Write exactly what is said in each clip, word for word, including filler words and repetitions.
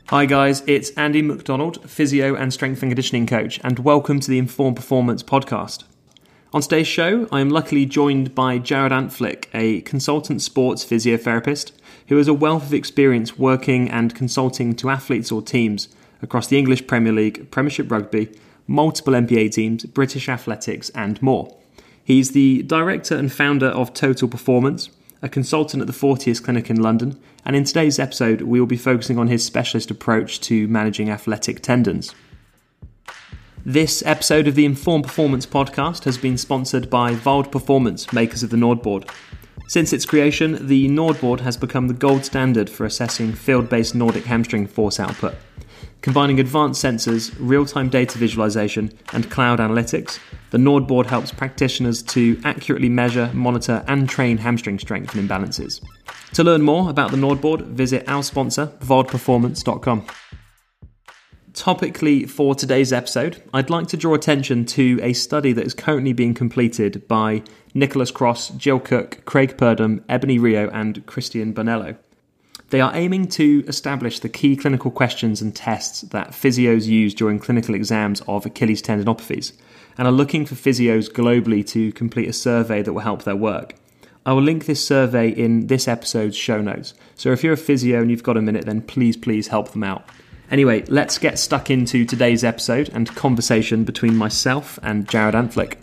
Hi guys, it's Andy McDonald, physio and strength and conditioning coach, and welcome to the Informed Performance podcast. On today's show, I am luckily joined by Jared Antflick, a consultant sports physiotherapist who has a wealth of experience working and consulting to athletes or teams across the English Premier League, Premiership Rugby, multiple N B A teams, British athletics, and more. He's the director and founder of Total Performance, a consultant at the Fortius Clinic in London, and in today's episode we will be focusing on his specialist approach to managing athletic tendons. This episode of the Informed Performance podcast has been sponsored by Vald Performance, makers of the Nordboard. Since its creation, the Nordboard has become the gold standard for assessing field-based Nordic hamstring force output. Combining advanced sensors, real-time data visualization, and cloud analytics, the Nordboard helps practitioners to accurately measure, monitor, and train hamstring strength and imbalances. To learn more about the Nordboard, visit our sponsor, vald performance dot com. Topically for today's episode, I'd like to draw attention to a study that is currently being completed by Nicholas Cross, Jill Cook, Craig Purdom, Ebony Rio, and Christian Bonello. They are aiming to establish the key clinical questions and tests that physios use during clinical exams of Achilles tendinopathies, and are looking for physios globally to complete a survey that will help their work. I will link this survey in this episode's show notes, so if you're a physio and you've got a minute, then please, please help them out. Anyway, let's get stuck into today's episode and conversation between myself and Jared Antflick.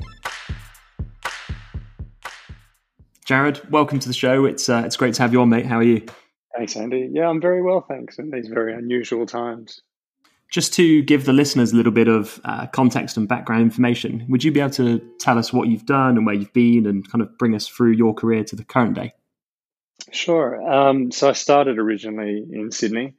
Jared, welcome to the show. It's uh, it's great to have you on, mate. How are you? Thanks, Andy. Yeah, I'm very well, thanks, in these very unusual times. Just to give the listeners a little bit of uh, context and background information, would you be able to tell us what you've done and where you've been and kind of bring us through your career to the current day? Sure. Um, so I started originally in Sydney.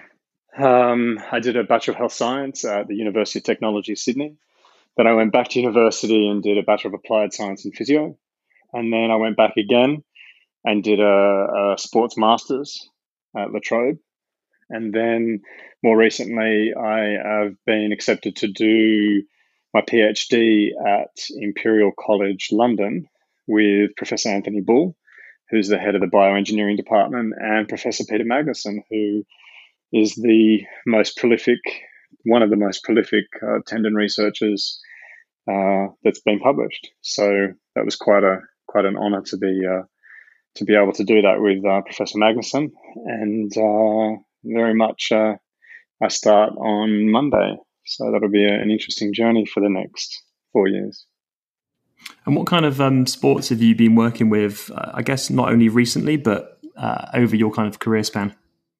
Um, I did a Bachelor of Health Science at the University of Technology, Sydney. Then I went back to university and did a Bachelor of Applied Science in Physio. And then I went back again and did a, a Sports Masters at La Trobe. And then more recently, I have been accepted to do my PhD at Imperial College London with Professor Anthony Bull, who's the head of the bioengineering department, and Professor Peter Magnuson, who is the most prolific, one of the most prolific uh, tendon researchers uh, that's been published. So that was quite a quite an honour to be uh, to be able to do that with uh, Professor Magnuson, and uh, very much uh, I start on Monday. So that'll be a, an interesting journey for the next four years. And what kind of um, sports have you been working with, uh, I guess not only recently, but uh, over your kind of career span?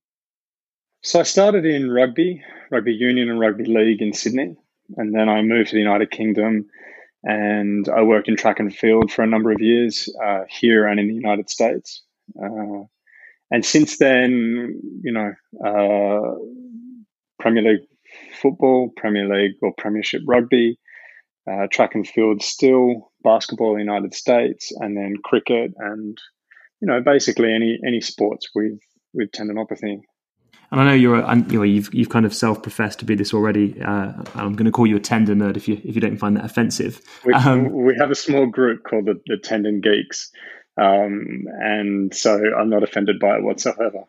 So I started in rugby, rugby union and rugby league in Sydney. And then I moved to the United Kingdom and I worked in track and field for a number of years uh, here and in the United States. Uh, and since then, you know, uh, Premier League football, Premier League or Premiership rugby, uh, track and field still, basketball in the United States, and then cricket and, you know, basically any any sports with, with tendinopathy. And I know you're, a, you know, you've you've kind of self-professed to be this already. Uh, I'm going to call you a tendon nerd if you if you don't find that offensive. We, um, we have a small group called the, the Tendon Geeks, um, and so I'm not offended by it whatsoever.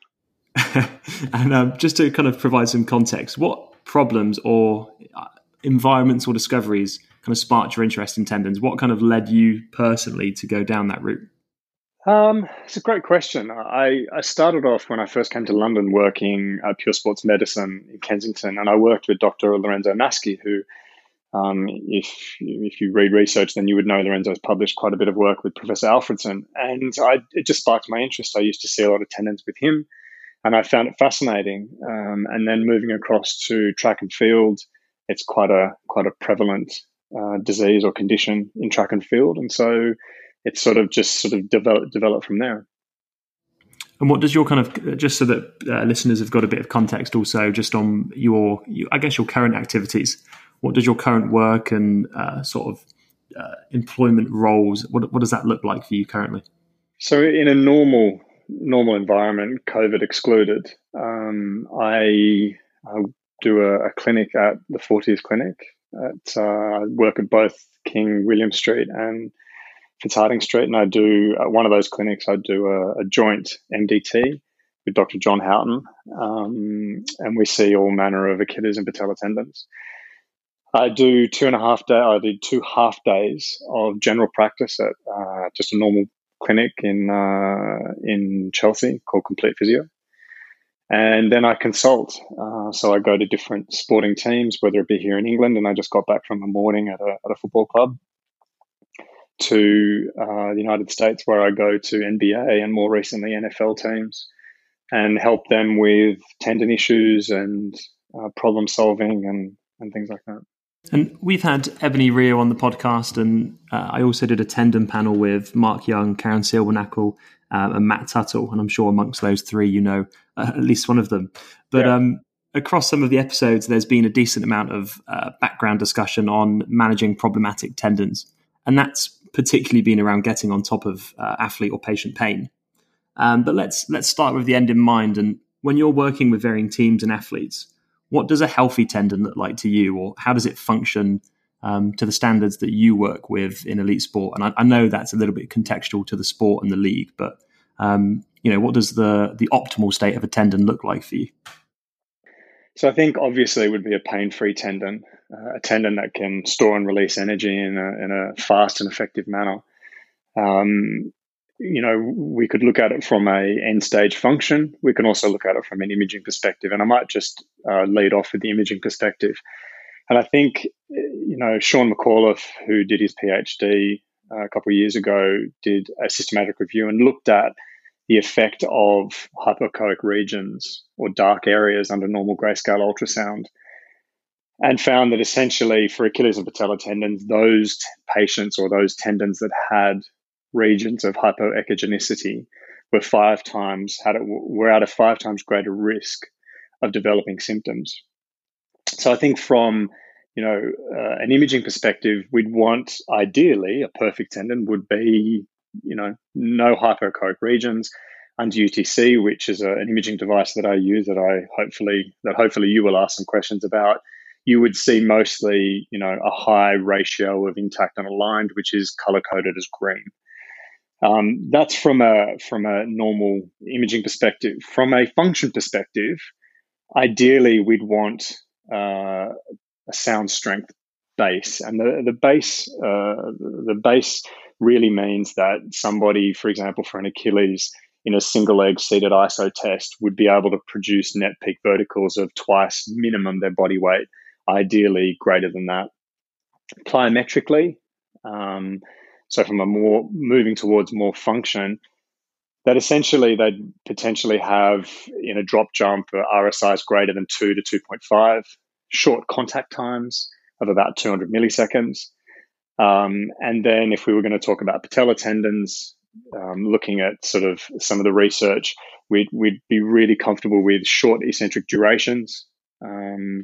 and um, just to kind of provide some context, what problems or environments or discoveries kind of sparked your interest in tendons? What kind of led you personally to go down that route? Um, it's a great question. I, I started off when I first came to London working at Pure Sports Medicine in Kensington, and I worked with Doctor Lorenzo Naschi, who, um, if if you read research, then you would know Lorenzo's published quite a bit of work with Professor Alfredson, and I, it just sparked my interest. I used to see a lot of tendons with him, and I found it fascinating. Um, and then moving across to track and field, it's quite a quite a prevalent uh, disease or condition in track and field, and so it's sort of just sort of develop develop from there. And what does your kind of, just so that uh, listeners have got a bit of context also, just on your, your I guess your current activities, what does your current work and uh, sort of uh, employment roles, what what does that look like for you currently? So in a normal normal environment, COVID excluded, um, I, I do a, a clinic at the Fortius Clinic. At, uh, I work at both King William Street and Fitzhardinge Street, and I do uh, one of those clinics. I do a, a joint M D T with Doctor John Houghton, um, and we see all manner of Achilles and patella tendons. I do two and a half day. I did two half days of general practice at uh, just a normal clinic in uh, in Chelsea called Complete Physio, and then I consult. Uh, so I go to different sporting teams, whether it be here in England, and I just got back from a morning at a at a football club, to uh, the United States, where I go to N B A and more recently N F L teams and help them with tendon issues and uh, problem solving and and things like that. And we've had Ebony Rio on the podcast, and uh, I also did a tendon panel with Mark Young, Karen Silverknackle, uh, and Matt Tuttle, and I'm sure amongst those three, you know uh, at least one of them. But yeah. um, across some of the episodes, there's been a decent amount of uh, background discussion on managing problematic tendons, and that's particularly been around getting on top of uh, athlete or patient pain. Um, but let's let's start with the end in mind. And when you're working with varying teams and athletes, what does a healthy tendon look like to you, or how does it function um, to the standards that you work with in elite sport? And I, I know that's a little bit contextual to the sport and the league, but um, you know, what does the the optimal state of a tendon look like for you? So I think obviously it would be a pain-free tendon, uh, a tendon that can store and release energy in a, in a fast and effective manner. Um, you know, we could look at it from a end-stage function. We can also look at it from an imaging perspective. And I might just uh, lead off with the imaging perspective. And I think, you know, Sean McAuliffe, who did his PhD uh, a couple of years ago, did a systematic review and looked at the effect of hypoechoic regions or dark areas under normal grayscale ultrasound, and found that essentially for Achilles and patella tendons, those t- patients or those tendons that had regions of hypoechogenicity were five times had it, were at a five times greater risk of developing symptoms. So I think from you know uh, an imaging perspective, we'd want ideally a perfect tendon would be you know no hypoechoic regions under U T C, which is a, an imaging device that I use that I hopefully that hopefully you will ask some questions about. You would see mostly you know a high ratio of intact and aligned, which is color coded as green. Um, that's from a from a normal imaging perspective. From a function perspective, ideally we'd want uh, a sound strength base, and the the base uh, the base really means that somebody, for example, for an Achilles in a single leg seated I S O test, would be able to produce net peak verticals of twice minimum their body weight, ideally greater than that. Plyometrically, um, so from a more moving towards more function, that essentially they'd potentially have in a drop jump R S Is greater than two to two point five, short contact times of about two hundred milliseconds. Um, and then if we were going to talk about patella tendons, um, looking at sort of some of the research, we'd, we'd be really comfortable with short eccentric durations, um,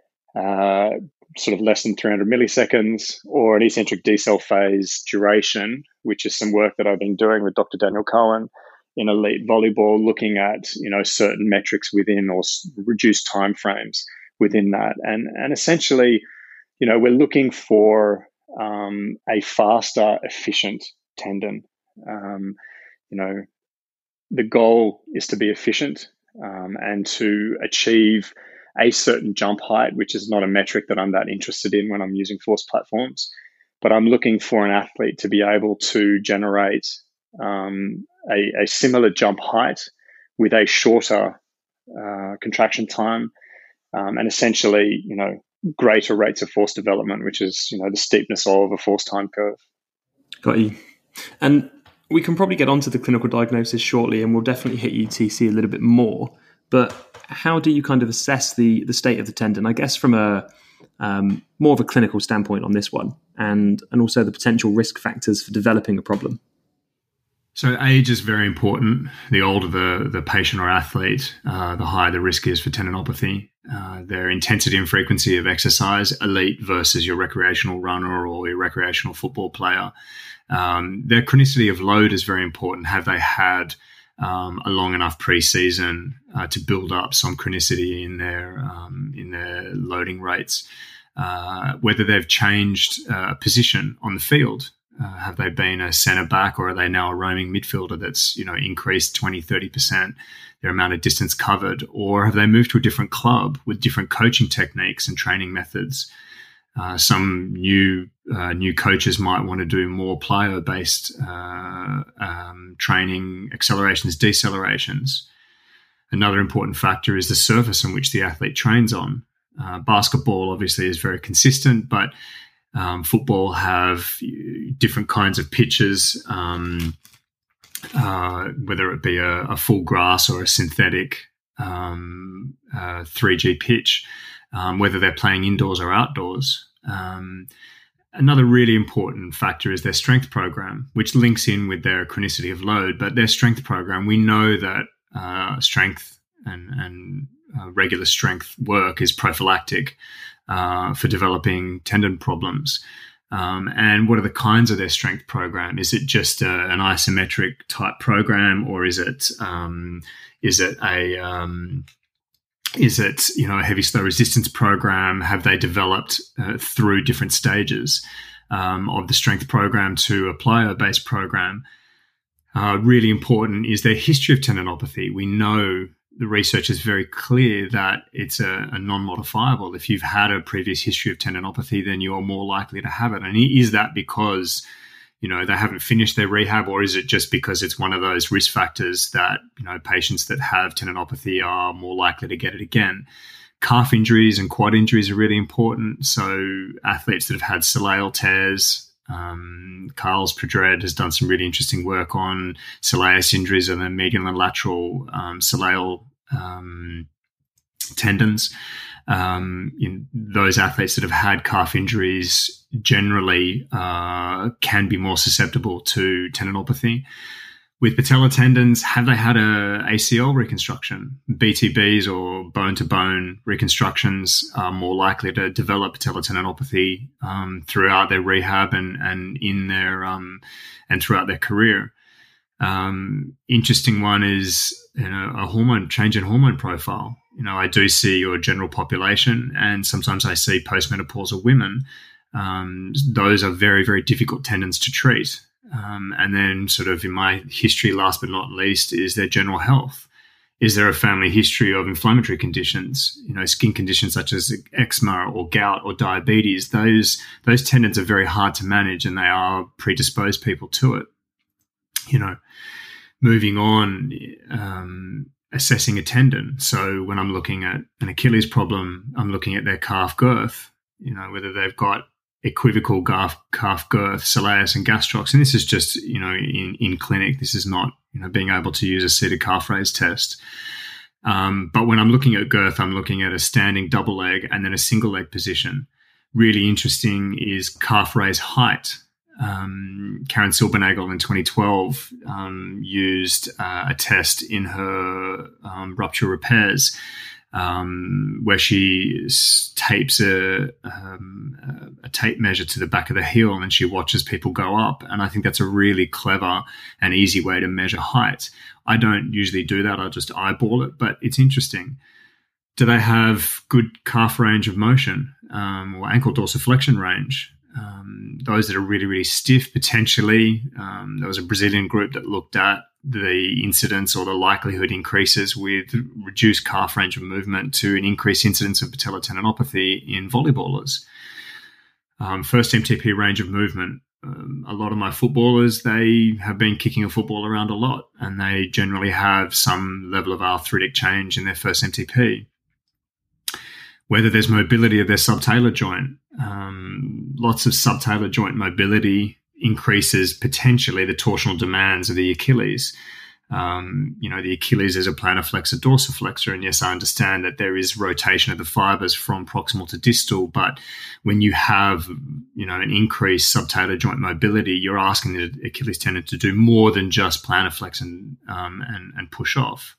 uh, sort of less than three hundred milliseconds, or an eccentric decel phase duration, which is some work that I've been doing with Doctor Daniel Cohen in elite volleyball, looking at you know certain metrics within or reduced timeframes within that, and and essentially, you know, we're looking for um, a faster, efficient tendon. Um, you know, the goal is to be efficient um, and to achieve a certain jump height, which is not a metric that I'm that interested in when I'm using force platforms, but I'm looking for an athlete to be able to generate um, a, a similar jump height with a shorter uh, contraction time, um, and essentially, you know, greater rates of force development, which is, you know, the steepness of a force time curve. Got you. And we can probably get onto the clinical diagnosis shortly, and we'll definitely hit U T C a little bit more. But how do you kind of assess the the state of the tendon? I guess from a um, more of a clinical standpoint on this one, and and also the potential risk factors for developing a problem. So age is very important. The older the, the patient or athlete, uh, the higher the risk is for tendinopathy. Uh, their intensity and frequency of exercise, elite versus your recreational runner or your recreational football player. Um, their chronicity of load is very important. Have they had um, a long enough pre-season uh, to build up some chronicity in their um, in their loading rates? Uh, whether they've changed uh, position on the field. Uh, have they been a centre back, or are they now a roaming midfielder that's, you know, increased twenty, thirty percent their amount of distance covered? Or have they moved to a different club with different coaching techniques and training methods? Uh, some new uh, new coaches might want to do more plyo-based uh, um, training, accelerations, decelerations. Another important factor is the surface on which the athlete trains on. Uh, basketball obviously is very consistent, but um, football have different kinds of pitches, um, uh, whether it be a, a full grass or a synthetic um, uh, three G pitch, um, whether they're playing indoors or outdoors. Um, another really important factor is their strength program, which links in with their chronicity of load. But their strength program, we know that uh, strength and, and uh, regular strength work is prophylactic uh, for developing tendon problems. Um, and what are the kinds of their strength program? Is it just a, an isometric type program, or is it um, is it a um, Is it, you know, a heavy slow resistance program? Have they developed uh, through different stages um, of the strength program to a plyo-based program? Uh, really important is their history of tendinopathy. We know the research is very clear that it's a, a non-modifiable. If you've had a previous history of tendinopathy, then you're more likely to have it. And is that because, you know, they haven't finished their rehab, or is it just because it's one of those risk factors that, you know, patients that have tendinopathy are more likely to get it again? Calf injuries and quad injuries are really important. So athletes that have had soleal tears, um, Carles Pedred has done some really interesting work on soleus injuries and the medial and lateral um, soleal um, tendons. Um, in those athletes that have had calf injuries generally uh, can be more susceptible to tendinopathy. With patellar tendons, have they had a A C L reconstruction? B T Bs or bone-to-bone reconstructions are more likely to develop patellar tendinopathy um, throughout their rehab and and in their um, and throughout their career. Um, interesting one is, you know, a hormone change in hormone profile. You know, I do see your general population, and sometimes I see postmenopausal women. Um, those are very, very difficult tendons to treat. Um, and then sort of in my history, last but not least, is their general health. Is there a family history of inflammatory conditions, you know, skin conditions such as eczema or gout or diabetes? Those, those tendons are very hard to manage, and they are predisposed people to it. You know, moving on, um, assessing a tendon. So when I'm looking at an Achilles problem, I'm looking at their calf girth, you know, whether they've got equivocal calf, calf girth, soleus and gastrocs. And this is just, you know, in, in clinic. This is not, you know, being able to use a seated calf raise test. Um, but when I'm looking at girth, I'm looking at a standing double leg and then a single leg position. Really interesting is calf raise height. Um, Karen Silbernagel in twenty twelve um, used uh, a test in her um, rupture repairs um, where she s- tapes a, um, a tape measure to the back of the heel, and she watches people go up. And I think that's a really clever and easy way to measure height. I don't usually do that. I just eyeball it, but it's interesting. Do they have good calf range of motion um, or ankle dorsiflexion range? Um, those that are really, really stiff, potentially. Um, there was a Brazilian group that looked at the incidence or the likelihood increases with reduced calf range of movement to an increased incidence of patellar tendinopathy in volleyballers. Um, first M T P range of movement. Um, a lot of my footballers, they have been kicking a football around a lot, and they generally have some level of arthritic change in their first M T P. Whether there's mobility of their subtalar joint. Um, lots of subtalar joint mobility increases potentially the torsional demands of the Achilles. Um, you know, the Achilles is a plantar flexor dorsiflexor, and yes, I understand that there is rotation of the fibers from proximal to distal, but when you have, you know, an increased subtalar joint mobility, you're asking the Achilles tendon to do more than just plantar flex and, um, and, and push off.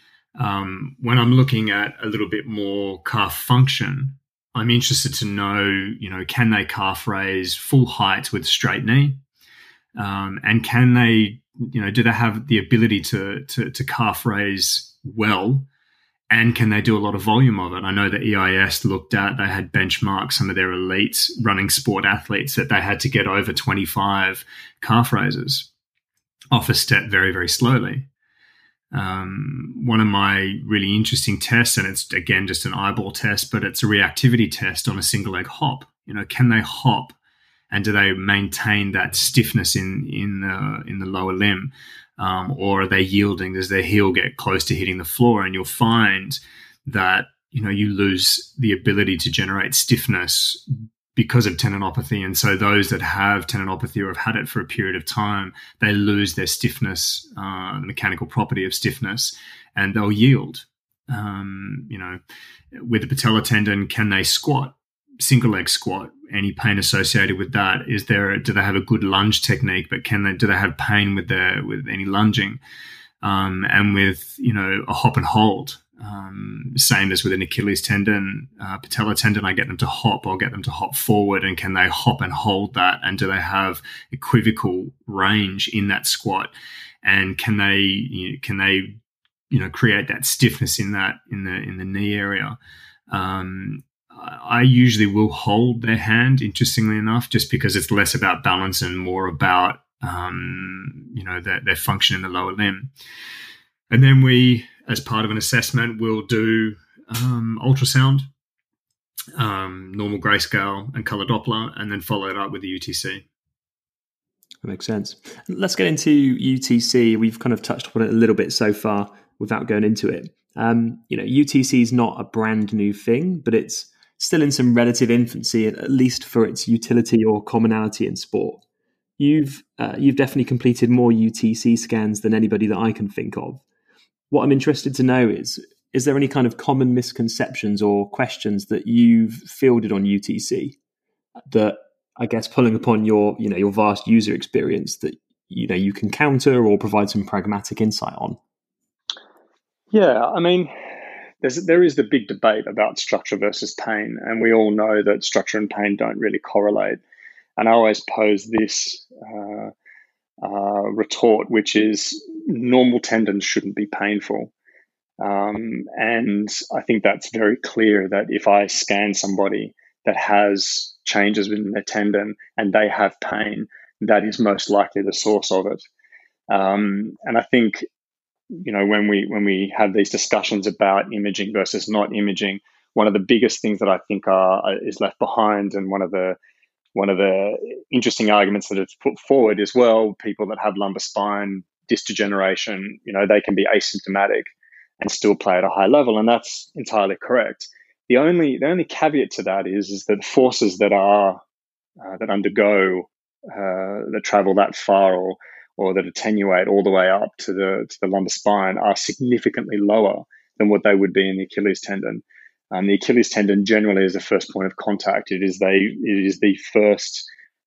Um, when I'm looking at a little bit more calf function, I'm interested to know, you know, can they calf raise full height with straight knee? Um, and can they, you know, do they have the ability to, to, to calf raise well And can they do a lot of volume of it? I know that E I S looked at, they had benchmarked some of their elite running sport athletes that they had to get over twenty-five calf raises off a step very, very slowly. Um, one of my really interesting tests, and it's, again, just an eyeball test, but it's a reactivity test on a single leg hop. You know, can they hop and do they maintain that stiffness in, in, the, in the lower limb? Um, or are they yielding? Does their heel get close to hitting the floor? And you'll find that, you know, you lose the ability to generate stiffness because of tendinopathy. And so those that have tendinopathy or have had it for a period of time, they lose their stiffness, uh, the mechanical property of stiffness, and they'll yield. Um, you know, with the patella tendon, can they squat? Single leg squat, any pain associated with that? Is there, do they have a good lunge technique, but can they, do they have pain with their, with any lunging? Um, and with, you know, a hop and hold, um, same as with an Achilles tendon, uh, patella tendon, I get them to hop, I'll get them to hop forward, and can they hop and hold that? And do they have equivocal range in that squat? And can they, you know, can they, you know, create that stiffness in that, in the, in the knee area? Um, I usually will hold their hand, interestingly enough, just because it's less about balance and more about, um, you know, their, their function in the lower limb. And then we, as part of an assessment, will do um, ultrasound, um, normal grayscale and color Doppler, and then follow it up with the U T C. That makes sense. Let's get into U T C. We've kind of touched upon it a little bit so far without going into it. Um, you know, U T C is not a brand new thing, but it's still in some relative infancy, at least for its utility or commonality in sport. You've uh, you've definitely completed more U T C scans than anybody that I can think of. What I'm interested to know is, is there any kind of common misconceptions or questions that you've fielded on U T C that, I guess, pulling upon your, you know, your vast user experience, that, you know, you can counter or provide some pragmatic insight on? Yeah, I mean, There's, there is the big debate about structure versus pain, and we all know that structure and pain don't really correlate. And I always pose this uh, uh, retort, which is normal tendons shouldn't be painful. Um, and I think that's very clear that if I scan somebody that has changes within their tendon and they have pain, that is most likely the source of it. Um, and I think, you know, when we when we have these discussions about imaging versus not imaging, one of the biggest things that I think are is left behind, and one of the one of the interesting arguments that it's put forward is, well, people that have lumbar spine disc degeneration, you know, they can be asymptomatic and still play at a high level, and that's entirely correct. The only the only caveat to that is is that forces that are uh, that undergo uh, that travel that far or or that attenuate all the way up to the to the lumbar spine are significantly lower than what they would be in the Achilles tendon. Um, the Achilles tendon generally is the first point of contact. It is they it is the first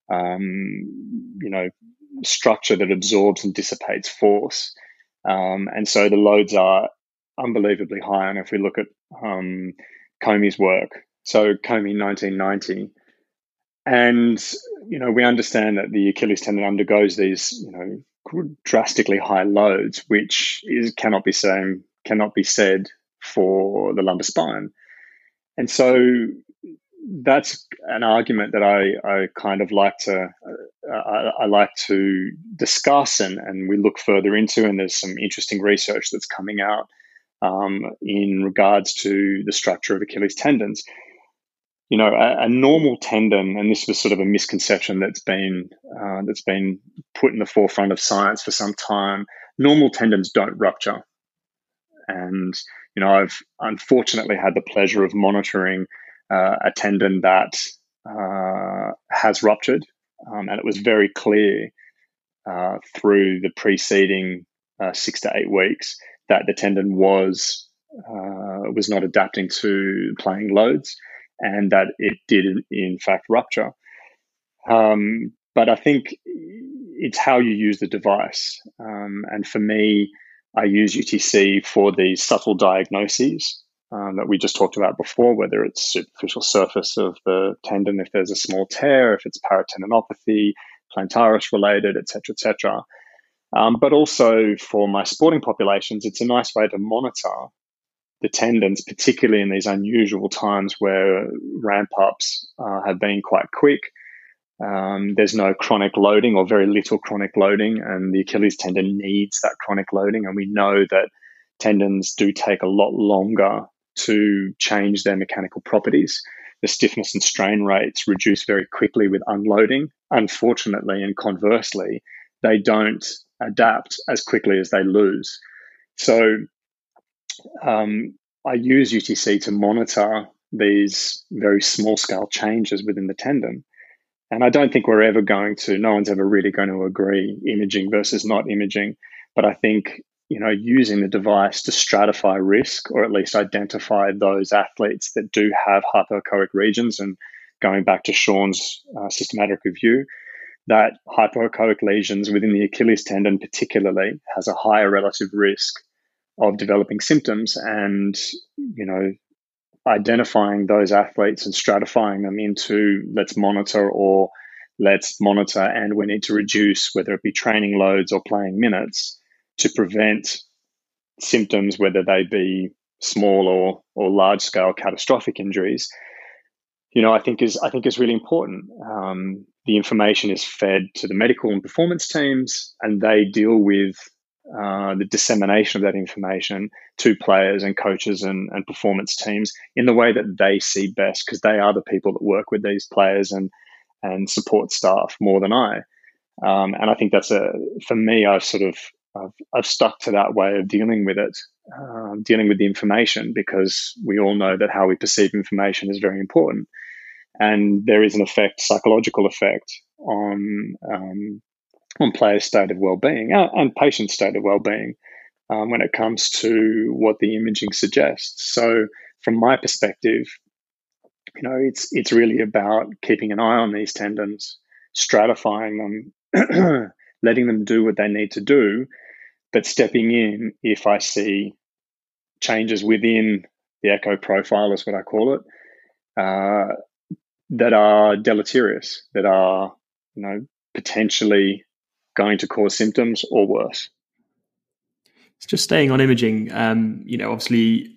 um, you know structure that absorbs and dissipates force, um, and so the loads are unbelievably high. And if we look at um, Comey's work, so Comey nineteen ninety. And, you know, we understand that the Achilles tendon undergoes these, you know, drastically high loads, which is cannot be same, cannot be said for the lumbar spine. And so that's an argument that I, I kind of like to uh, I, I like to discuss, and, and we look further into, and there's some interesting research that's coming out um, in regards to the structure of Achilles tendons. You know, a, a normal tendon, and this was sort of a misconception that's been uh, that's been put in the forefront of science for some time. Normal tendons don't rupture, and you know, I've unfortunately had the pleasure of monitoring uh, a tendon that uh, has ruptured, um, and it was very clear uh, through the preceding uh, six to eight weeks that the tendon was uh, was not adapting to playing loads, and that it did, in fact, rupture. Um, but I think it's how you use the device. Um, and for me, I use U T C for these subtle diagnoses um, that we just talked about before, whether it's superficial surface of the tendon, if there's a small tear, if it's paratendinopathy, plantaris related, et cetera, et cetera. Um, but also for my sporting populations, it's a nice way to monitor the tendons, particularly in these unusual times where ramp ups uh, have been quite quick. Um, there's no chronic loading or very little chronic loading, and the Achilles tendon needs that chronic loading. And we know that tendons do take a lot longer to change their mechanical properties. The stiffness and strain rates reduce very quickly with unloading. Unfortunately, and conversely, they don't adapt as quickly as they lose. So um, I use U T C to monitor these very small scale changes within the tendon. And I don't think we're ever going to, no one's ever really going to agree imaging versus not imaging. But I think, you know, using the device to stratify risk, or at least identify those athletes that do have hypoechoic regions, and going back to Sean's uh, systematic review, that hypoechoic lesions within the Achilles tendon particularly has a higher relative risk of developing symptoms. And, you know, identifying those athletes and stratifying them into let's monitor or let's monitor and we need to reduce, whether it be training loads or playing minutes, to prevent symptoms, whether they be small or or large scale catastrophic injuries, you know, I think is I think is really important. Um, the information is fed to the medical and performance teams, and they deal with uh, the dissemination of that information to players and coaches and, and performance teams in the way that they see best, because they are the people that work with these players and and support staff more than I. Um, and I think that's a, for me, I've sort of, I've, I've stuck to that way of dealing with it, um, dealing with the information, because we all know that how we perceive information is very important. And there is an effect, psychological effect on, um, on players' state of well-being and, and patients' state of well-being um, when it comes to what the imaging suggests. So from my perspective, you know, it's it's really about keeping an eye on these tendons, stratifying them, letting them do what they need to do, but stepping in if I see changes within the echo profile, is what I call it, uh, that are deleterious, that are, you know, potentially going to cause symptoms or worse. It's just staying on imaging, um, you know, obviously,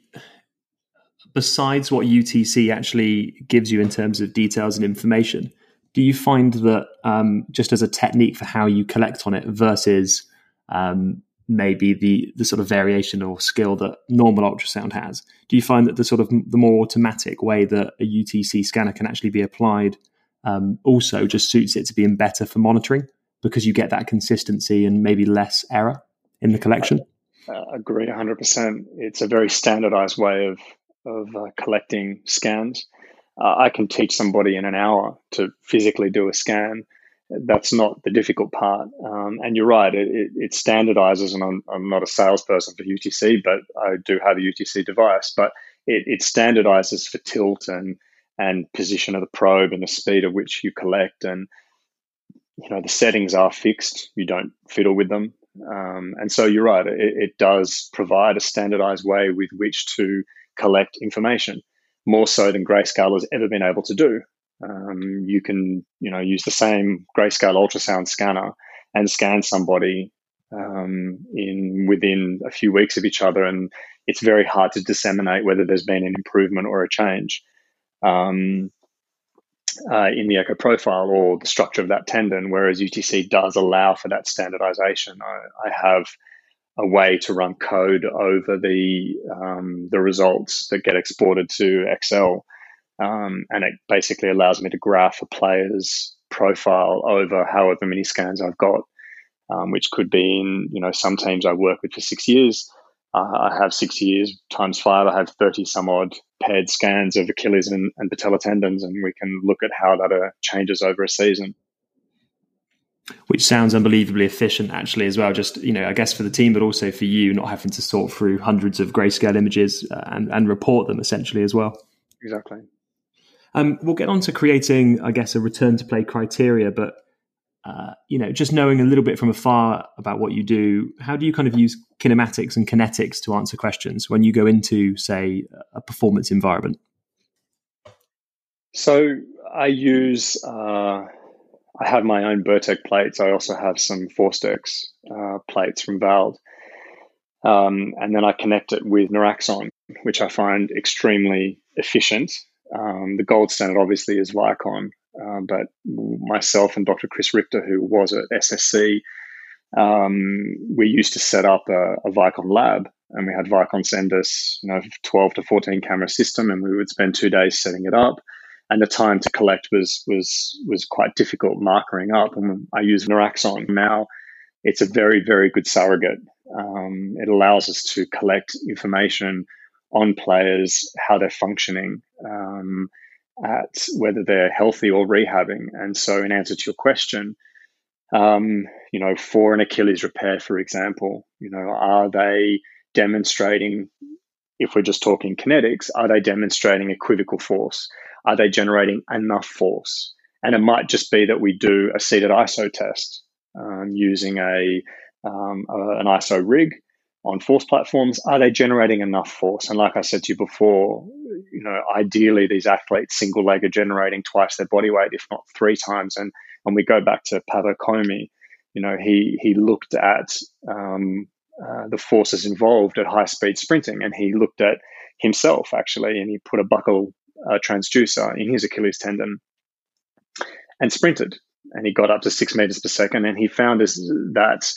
besides what U T C actually gives you in terms of details and information, do you find that um, just as a technique for how you collect on it versus um, maybe the the sort of variation or skill that normal ultrasound has, do you find that the sort of the more automatic way that a U T C scanner can actually be applied um, also just suits it to being better for monitoring, because you get that consistency and maybe less error in the collection? I uh, agree one hundred percent. It's a very standardized way of of uh, collecting scans. Uh, I can teach somebody in an hour to physically do a scan. That's not the difficult part. Um, and you're right, it, it, it standardizes, and I'm, I'm not a salesperson for U T C, but I do have a U T C device, but it, it standardizes for tilt and, and position of the probe and the speed at which you collect. And, you know, the settings are fixed. You don't fiddle with them. Um, and so you're right, it, it does provide a standardized way with which to collect information, more so than Grayscale has ever been able to do. Um, you can, you know, use the same Grayscale ultrasound scanner and scan somebody um, in within a few weeks of each other, and it's very hard to disseminate whether there's been an improvement or a change um, uh, in the echo profile or the structure of that tendon. Whereas U T C does allow for that standardization. I, I have a way to run code over the um, the results that get exported to Excel, um, and it basically allows me to graph a player's profile over however many scans I've got, um, which could be in, you know, some teams I work with for six years. Uh, I have six years times five. I have thirty some odd paired scans of Achilles and, and patella tendons, and we can look at how that uh, changes over a season. Which sounds unbelievably efficient, actually, as well. Just, you know, I guess for the team, but also for you, not having to sort through hundreds of grayscale images uh, and, and report them essentially as well. Exactly. Um, we'll get on to creating, I guess, a return to play criteria, but, uh, you know, just knowing a little bit from afar about what you do, how do you kind of use kinematics and kinetics to answer questions when you go into, say, a performance environment? So I use... Uh... I have my own Bertec plates. I also have some Forstex uh, plates from Vald. Um, and then I connect it with Noraxon, which I find extremely efficient. Um, the gold standard obviously is Vicon, uh, but myself and Doctor Chris Richter, who was at S S C, um, we used to set up a, a Vicon lab, and we had Vicon send us, you know, twelve to fourteen camera system, and we would spend two days setting it up. And the time to collect was was was quite difficult markering up. And I use Noraxon now. It's a very, very good surrogate. Um, it allows us to collect information on players, how they're functioning, um, at whether they're healthy or rehabbing. And so, in answer to your question, um, you know, for an Achilles repair, for example, you know, are they demonstrating, if we're just talking kinetics, are they demonstrating equivocal force? Are they generating enough force? And it might just be that we do a seated I S O test um, using a, um, a an I S O rig on force platforms. Are they generating enough force? And like I said to you before, you know, ideally these athletes single leg are generating twice their body weight, if not three times. And when we go back to Paavo Komi, you know, he he looked at um, uh, the forces involved at high speed sprinting, and he looked at himself actually, and he put a buccal uh, transducer in his Achilles tendon and sprinted, and he got up to six meters per second, and he found this, that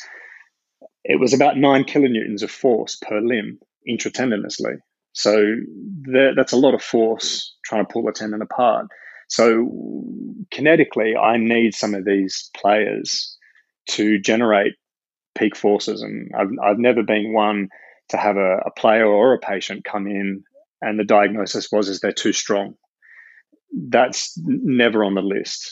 it was about nine kilonewtons of force per limb intratendinously. So there, that's a lot of force trying to pull the tendon apart. So kinetically, I need some of these players to generate peak forces, and I've I've never been one to have a, a player or a patient come in and the diagnosis was is they're too strong. That's never on the list.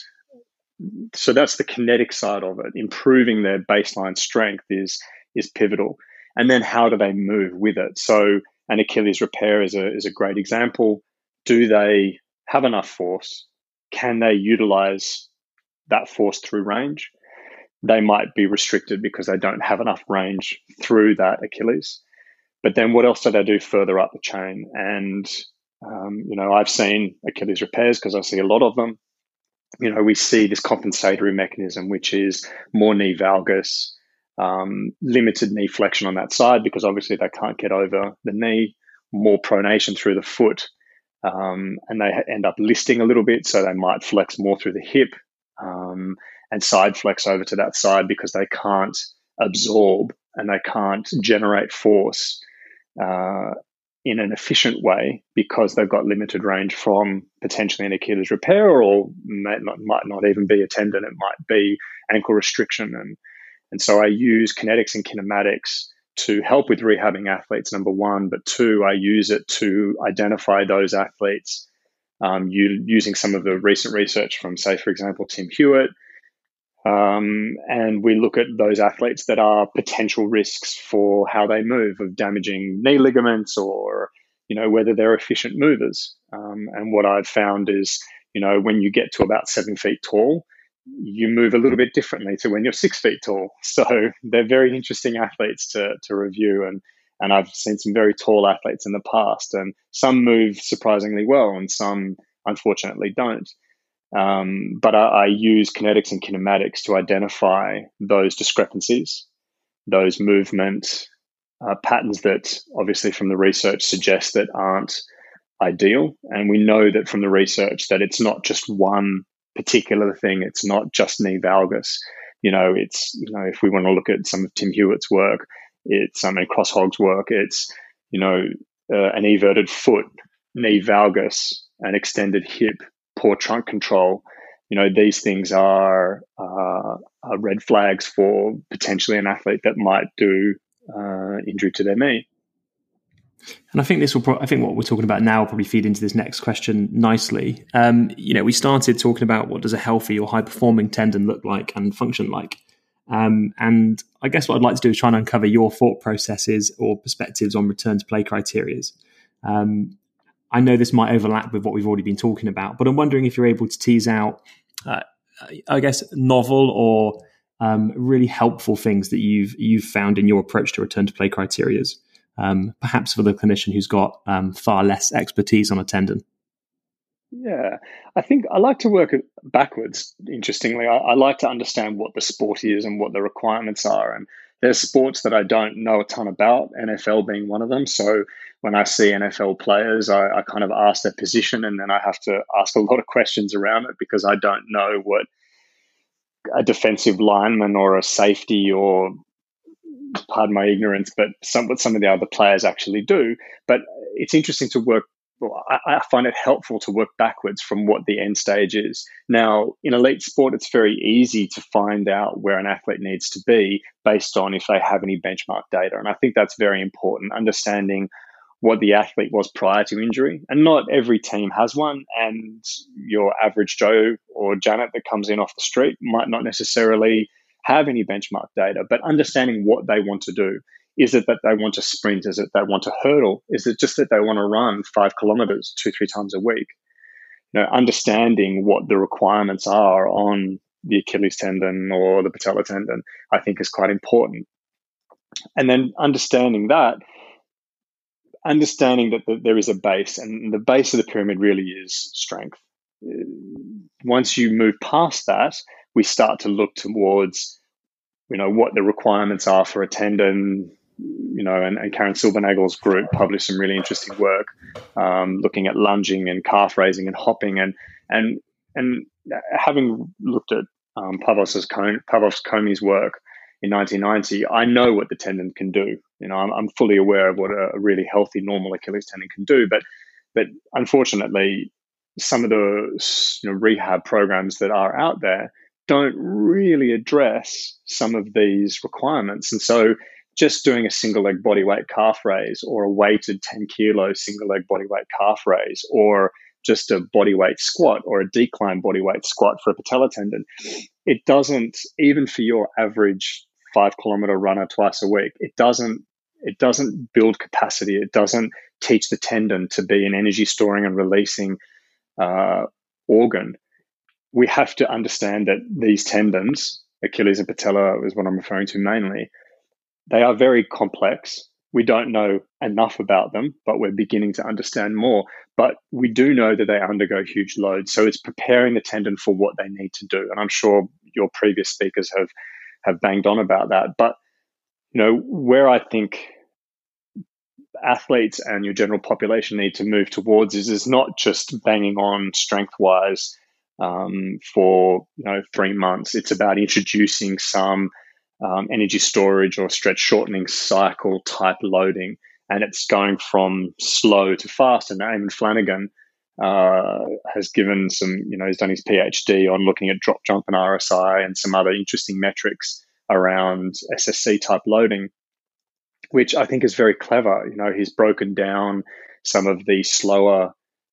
So that's the kinetic side of it. Improving their baseline strength is is pivotal. And then how do they move with it? So an Achilles repair is a is a great example. Do they have enough force? Can they utilize that force through range? They might be restricted because they don't have enough range through that Achilles. But then what else do they do further up the chain? And, um, you know, I've seen Achilles repairs because I see a lot of them. You know, we see this compensatory mechanism, which is more knee valgus, um, limited knee flexion on that side because obviously they can't get over the knee, more pronation through the foot, um, and they end up listing a little bit, so they might flex more through the hip um, and side flex over to that side because they can't absorb and they can't generate force uh, in an efficient way because they've got limited range from potentially an Achilles repair, or might not, might not even be a tendon. It might be ankle restriction. And, and so I use kinetics and kinematics to help with rehabbing athletes, number one, but two, I use it to identify those athletes um, you, using some of the recent research from, say, for example, Tim Hewitt. Um, and we look at those athletes that are potential risks for how they move, of damaging knee ligaments, or, you know, whether they're efficient movers. Um, and what I've found is, you know, when you get to about seven feet tall, you move a little bit differently to when you're six feet tall. So they're very interesting athletes to to review. And and I've seen some very tall athletes in the past, and some move surprisingly well, and some unfortunately don't. Um, but I, I use kinetics and kinematics to identify those discrepancies, those movement uh, patterns that obviously from the research suggest that aren't ideal. And we know that from the research that it's not just one particular thing. It's not just knee valgus. You know, it's, you know, if we want to look at some of Tim Hewitt's work, it's, I mean, Crosshog's work, it's, you know, uh, an everted foot, knee valgus, an extended hip, poor trunk control. You know, these things are, uh, are red flags for potentially an athlete that might do uh, injury to their knee. And I think this will. Pro- I think what we're talking about now will probably feed into this next question nicely. Um, you know, we started talking about what does a healthy or high performing tendon look like and function like. Um, and I guess what I'd like to do is try and uncover your thought processes or perspectives on return to play criteria. Um, I know this might overlap with what we've already been talking about, but I'm wondering if you're able to tease out, uh, I guess, novel or um, really helpful things that you've you've found in your approach to return to play criteria. Um, perhaps for the clinician who's got um, far less expertise on a tendon. Yeah, I think I like to work backwards, interestingly. I, I like to understand what the sport is and what the requirements are. And There's sports that I don't know a ton about, N F L being one of them. So when I see N F L players, I, I kind of ask their position, and then I have to ask a lot of questions around it because I don't know what a defensive lineman or a safety or, pardon my ignorance, but some what some of the other players actually do. But it's interesting to work. Well, I, I find it helpful to work backwards from what the end stage is. Now, in elite sport, it's very easy to find out where an athlete needs to be based on if they have any benchmark data. And I think that's very important, understanding what the athlete was prior to injury. And not every team has one. And your average Joe or Janet that comes in off the street might not necessarily have any benchmark data, but understanding what they want to do. Is it that they want to sprint? Is it they want to hurdle? Is it just that they want to run five kilometers two, three times a week? You know, understanding what the requirements are on the Achilles tendon or the patella tendon, I think is quite important. And then understanding that, understanding that the, there is a base, and the base of the pyramid really is strength. Once you move past that, we start to look towards, you know, what the requirements are for a tendon. You know, and, and Karen Silbernagel's group published some really interesting work um, looking at lunging and calf raising and hopping, and and and having looked at um, Pavlos' Pavlos Comey's work in nineteen ninety, I know what the tendon can do. You know, I'm, I'm fully aware of what a, a really healthy normal Achilles tendon can do, but but unfortunately, some of the you know, rehab programs that are out there don't really address some of these requirements, and so just doing a single leg bodyweight calf raise or a weighted ten kilo single leg bodyweight calf raise or just a bodyweight squat or a decline bodyweight squat for a patella tendon, it doesn't, even for your average five kilometer runner twice a week, it doesn't, it doesn't build capacity. It doesn't teach the tendon to be an energy storing and releasing uh, organ. We have to understand that these tendons, Achilles and patella is what I'm referring to mainly, they are very complex. We don't know enough about them, but we're beginning to understand more. But we do know that they undergo huge loads. So it's preparing the tendon for what they need to do. And I'm sure your previous speakers have, have banged on about that. But, you know, where I think athletes and your general population need to move towards is, is not just banging on strength-wise um, for, you know, three months. It's about introducing some Um, energy storage or stretch shortening cycle type loading. And it's going from slow to fast. And Eamon Flanagan uh, has given some, you know, he's done his PhD on looking at drop jump and R S I and some other interesting metrics around S S C type loading, which I think is very clever. You know, he's broken down some of the slower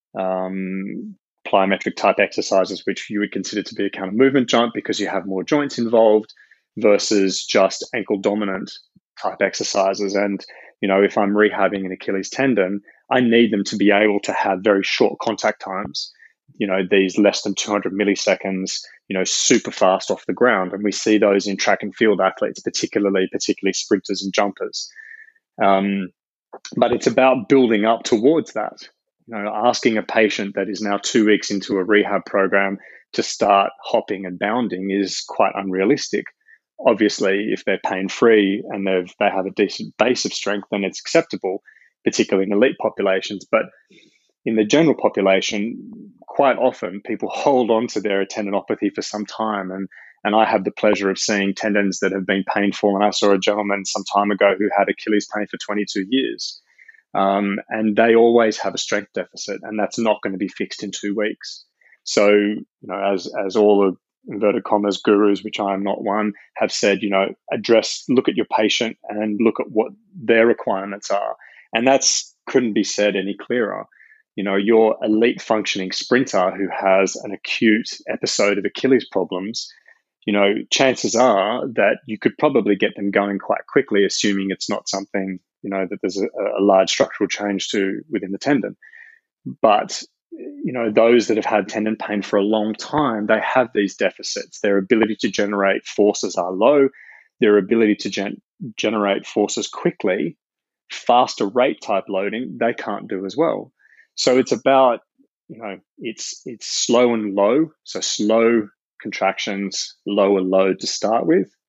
um, plyometric type exercises, which you would consider to be a counter movement jump because you have more joints involved, versus just ankle dominant type exercises. And, you know, if I'm rehabbing an Achilles tendon, I need them to be able to have very short contact times, you know, these less than two hundred milliseconds, you know, super fast off the ground. And we see those in track and field athletes, particularly, particularly sprinters and jumpers. Um, but it's about building up towards that. You know, asking a patient that is now two weeks into a rehab program to start hopping and bounding is quite unrealistic. Obviously, if they're pain-free and they've, they have a decent base of strength, then it's acceptable, particularly in elite populations. But in the general population, quite often people hold on to their tendinopathy for some time. And, and I have the pleasure of seeing tendons that have been painful. And I saw a gentleman some time ago who had Achilles pain for twenty-two years. Um, and they always have a strength deficit, and that's not going to be fixed in two weeks. So, you know, as as all the inverted commas gurus, which I am not one, have said, you know, address, look at your patient and look at what their requirements are. And that's couldn't be said any clearer. You know, your elite functioning sprinter who has an acute episode of Achilles problems, you know, chances are that you could probably get them going quite quickly, assuming it's not something, you know, that there's a, a large structural change to within the tendon. But you know, those that have had tendon pain for a long time, they have these deficits. Their ability to generate forces are low. Their ability to gen- generate forces quickly, faster rate type loading, they can't do as well. So it's about, you know, it's it's slow and low. So slow contractions, lower load to start with,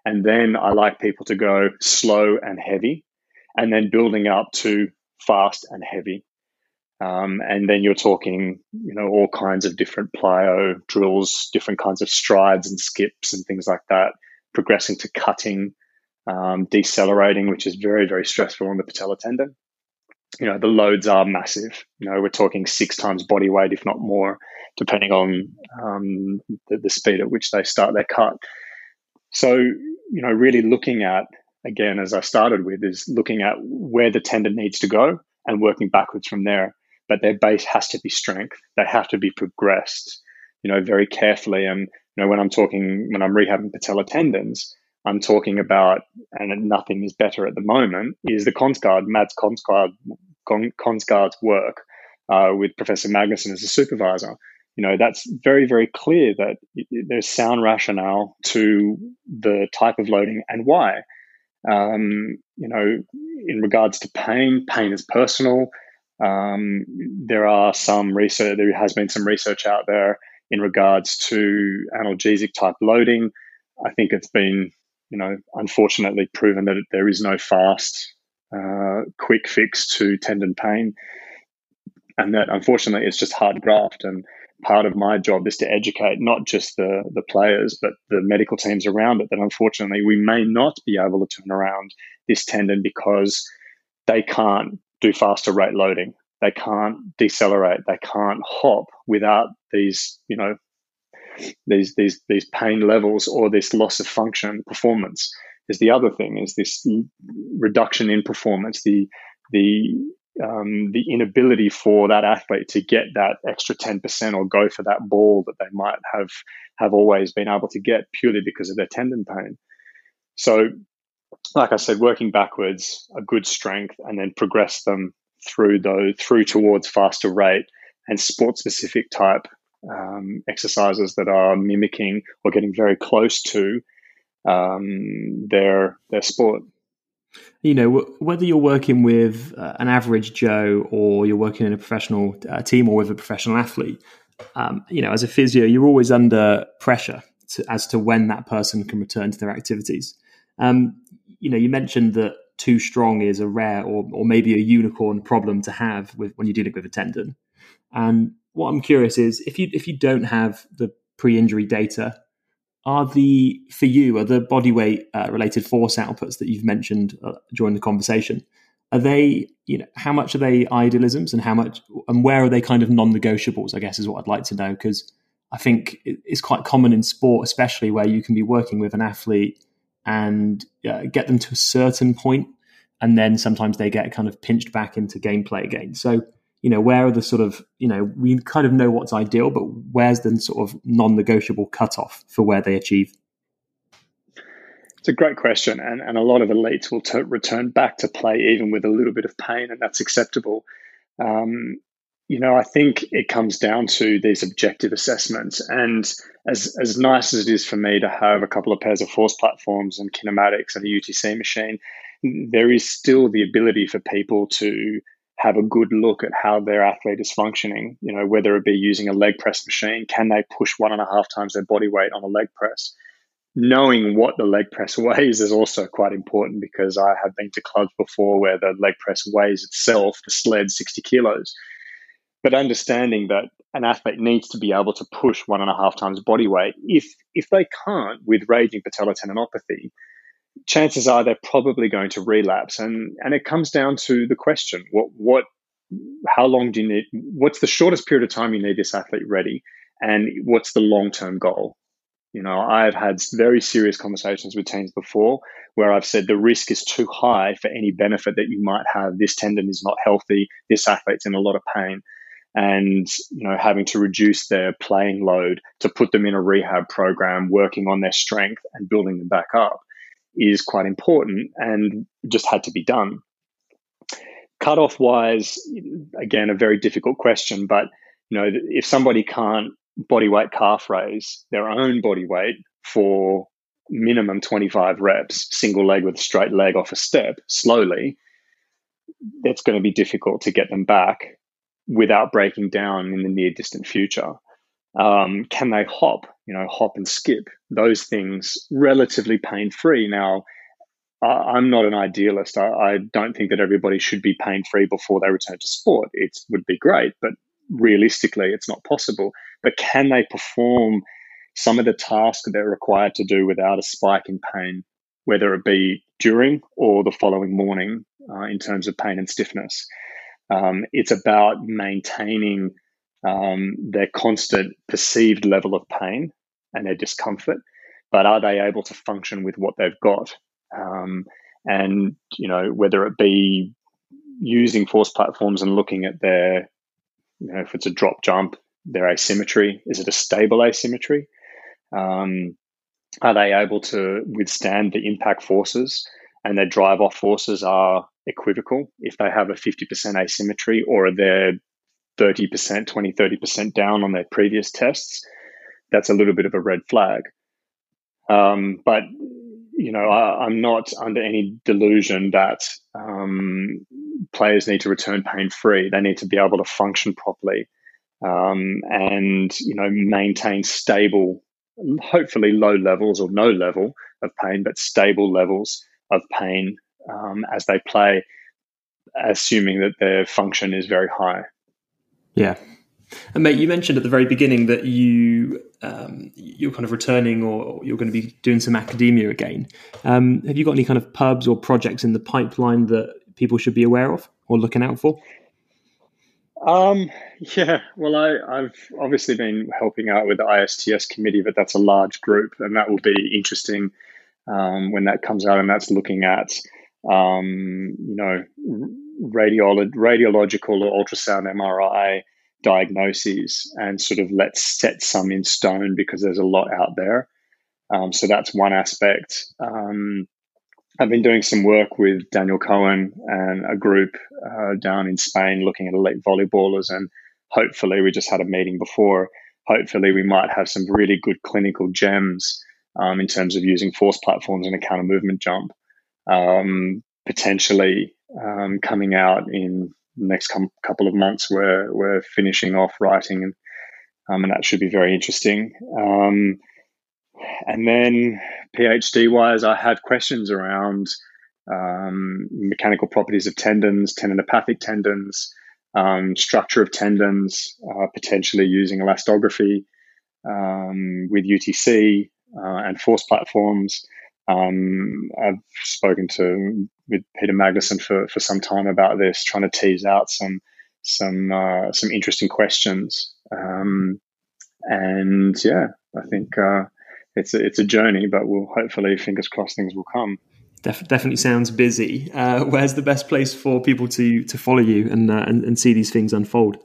And then I like people to go slow and heavy, and then building up to fast and heavy. Um, and then you're talking, you know, all kinds of different plyo drills, different kinds of strides and skips and things like that, progressing to cutting, um, decelerating, which is very, very stressful on the patellar tendon. You know, the loads are massive. You know, we're talking six times body weight, if not more, depending on um, the, the speed at which they start their cut. So, you know, really looking at, again, as I started with, is looking at where the tendon needs to go and working backwards from there. But their base has to be strength. They have to be progressed, you know, very carefully. And, you know, when I'm talking, when I'm rehabbing patellar tendons, I'm talking about, and nothing is better at the moment, is the Konsgaard, Mads Konsgaard, Konsgaard's work uh, with Professor Magnuson as a supervisor. You know, that's very, very clear that there's sound rationale to the type of loading and why. Um, you know, in regards to pain, pain is personal. Um, there are some research, there has been some research out there in regards to analgesic type loading. I think it's been, you know, unfortunately proven that there is no fast, uh, quick fix to tendon pain. And that unfortunately it's just hard graft. And part of my job is to educate not just the, the players, but the medical teams around it, that unfortunately we may not be able to turn around this tendon because they can't do faster rate loading. They can't decelerate. They can't hop without these, you know, these these these pain levels or this loss of function performance. Is the other thing is this reduction in performance, the the um, the inability for that athlete to get that extra ten percent or go for that ball that they might have have always been able to get purely because of their tendon pain. So, like I said, working backwards, a good strength, and then progress them through those through towards faster rate and sport specific type um, exercises that are mimicking or getting very close to um, their their sport. You know, whether you're working with uh, an average Joe or you're working in a professional uh, team or with a professional athlete, um, you know, as a physio, you're always under pressure to, as to when that person can return to their activities. Um, you know, you mentioned that too strong is a rare or or maybe a unicorn problem to have with when you're dealing with a tendon. And what I'm curious is if you if you don't have the pre-injury data, are the for you are the body weight uh, related force outputs that you've mentioned uh, during the conversation, are they, you know, how much are they idealisms and how much and where are they kind of non-negotiables, I guess is what I'd like to know, because I think it's quite common in sport, especially where you can be working with an athlete and uh, get them to a certain point, and then sometimes they get kind of pinched back into gameplay again. So, you know, where are the sort of, you know, we kind of know what's ideal, but where's the sort of non-negotiable cutoff for where they achieve? It's a great question. And, and a lot of elites will t- return back to play even with a little bit of pain, and that's acceptable. Um, you know, I think it comes down to these objective assessments. And as as nice as it is for me to have a couple of pairs of force platforms and kinematics and a U T C machine, there is still the ability for people to have a good look at how their athlete is functioning, you know, whether it be using a leg press machine. Can they push one and a half times their body weight on a leg press? Knowing what the leg press weighs is also quite important, because I have been to clubs before where the leg press weighs itself, the sled, sixty kilos. But understanding that an athlete needs to be able to push one and a half times body weight. If if they can't with raging patellar tendinopathy, chances are they're probably going to relapse. And and it comes down to the question, what what how long do you need, what's the shortest period of time you need this athlete ready, and what's the long-term goal? You know, I've had very serious conversations with teams before where I've said the risk is too high for any benefit that you might have. This tendon is not healthy. This athlete's in a lot of pain. And, you know, having to reduce their playing load to put them in a rehab program, working on their strength and building them back up is quite important, and just had to be done. Cutoff wise, again, a very difficult question, but, you know, if somebody can't body weight calf raise their own body weight for minimum twenty-five reps, single leg with a straight leg off a step slowly, it's going to be difficult to get them back without breaking down in the near distant future. Um, can they hop, you know, hop and skip, those things relatively pain-free? Now, I'm not an idealist. I, I don't think that everybody should be pain-free before they return to sport. It would be great, but realistically, it's not possible. But can they perform some of the tasks that they're required to do without a spike in pain, whether it be during or the following morning uh, in terms of pain and stiffness? Um, it's about maintaining um, their constant perceived level of pain and their discomfort, but are they able to function with what they've got? Um, and, you know, whether it be using force platforms and looking at their, you know, if it's a drop jump, their asymmetry, is it a stable asymmetry? Um, are they able to withstand the impact forces, and their drive off forces are equivocal if they have a fifty percent asymmetry, or are they thirty percent, twenty, thirty percent down on their previous tests? That's a little bit of a red flag. Um, but, you know, I, I'm not under any delusion that um, players need to return pain-free. They need to be able to function properly um, and, you know, maintain stable, hopefully low levels or no level of pain, but stable levels of pain um, as they play, assuming that their function is very high. Yeah. And mate, you mentioned at the very beginning that you, um, you're kind of returning, or you're going to be doing some academia again. Um, have you got any kind of pubs or projects in the pipeline that people should be aware of or looking out for? Um, yeah, well, I, I've obviously been helping out with the I S T S committee, but that's a large group, and that will be interesting um, when that comes out. And that's looking at, um, you know, radiolo- radiological or ultrasound M R I diagnoses, and sort of let's set some in stone because there's a lot out there. Um, so that's one aspect. Um, I've been doing some work with Daniel Cohen and a group uh, down in Spain looking at elite volleyballers, and hopefully, we just had a meeting before, hopefully we might have some really good clinical gems um, in terms of using force platforms in a counter movement jump, um, potentially um, coming out in the next com- couple of months. Where we're finishing off writing, and, um, and that should be very interesting. Um, And then PhD-wise, I had questions around um, mechanical properties of tendons, tendinopathic tendons, um, structure of tendons, uh, potentially using elastography um, with U T C uh, and force platforms. Um, I've spoken to with Peter Magnuson for, for some time about this, trying to tease out some some uh, some interesting questions. Um, and yeah, I think. Uh, It's a, it's a journey, but we'll hopefully, fingers crossed, things will come. Def- definitely sounds busy. Uh, where's the best place for people to to follow you and, uh, and and see these things unfold?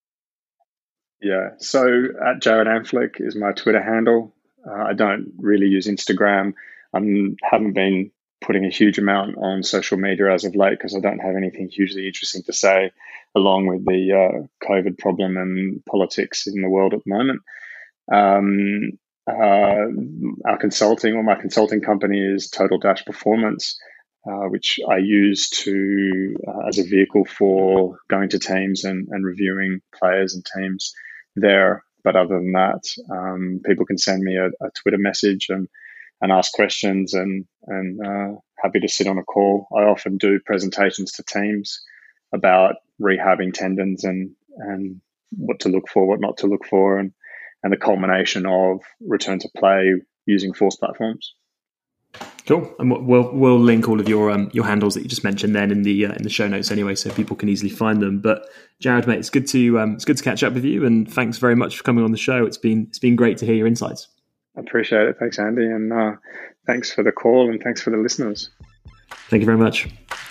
Yeah, so at Jared Anflick is my Twitter handle. Uh, I don't really use Instagram. I haven't been putting a huge amount on social media as of late because I don't have anything hugely interesting to say, along with the uh, COVID problem and politics in the world at the moment. Um, Uh, our consulting, or my consulting company, is Total Dash Performance, uh, which I use to uh, as a vehicle for going to teams and, and reviewing players and teams there. But other than that, um, people can send me a, a Twitter message and, and ask questions, and and uh, happy to sit on a call. I often do presentations to teams about rehabbing tendons and and what to look for, what not to look for, and and the culmination of return to play using force platforms. Cool, and we'll we'll link all of your um, your handles that you just mentioned then in the uh, in the show notes anyway, so people can easily find them. But Jared, mate, it's good to um, it's good to catch up with you, and thanks very much for coming on the show. It's been it's been great to hear your insights. I appreciate it. Thanks, Andy, and uh, thanks for the call, and thanks for the listeners. Thank you very much.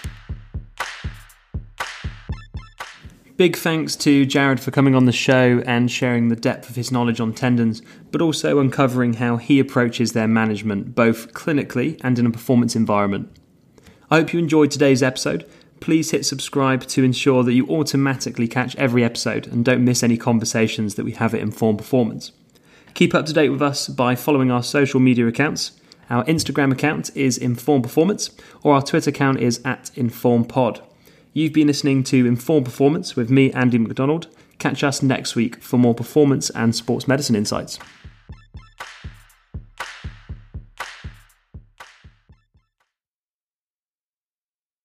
Big thanks to Jared for coming on the show and sharing the depth of his knowledge on tendons, but also uncovering how he approaches their management, both clinically and in a performance environment. I hope you enjoyed today's episode. Please hit subscribe to ensure that you automatically catch every episode and don't miss any conversations that we have at Inform Performance. Keep up to date with us by following our social media accounts. Our Instagram account is Inform Performance, or our Twitter account is at InformPod. You've been listening to Inform Performance with me, Andy McDonald. Catch us next week for more performance and sports medicine insights.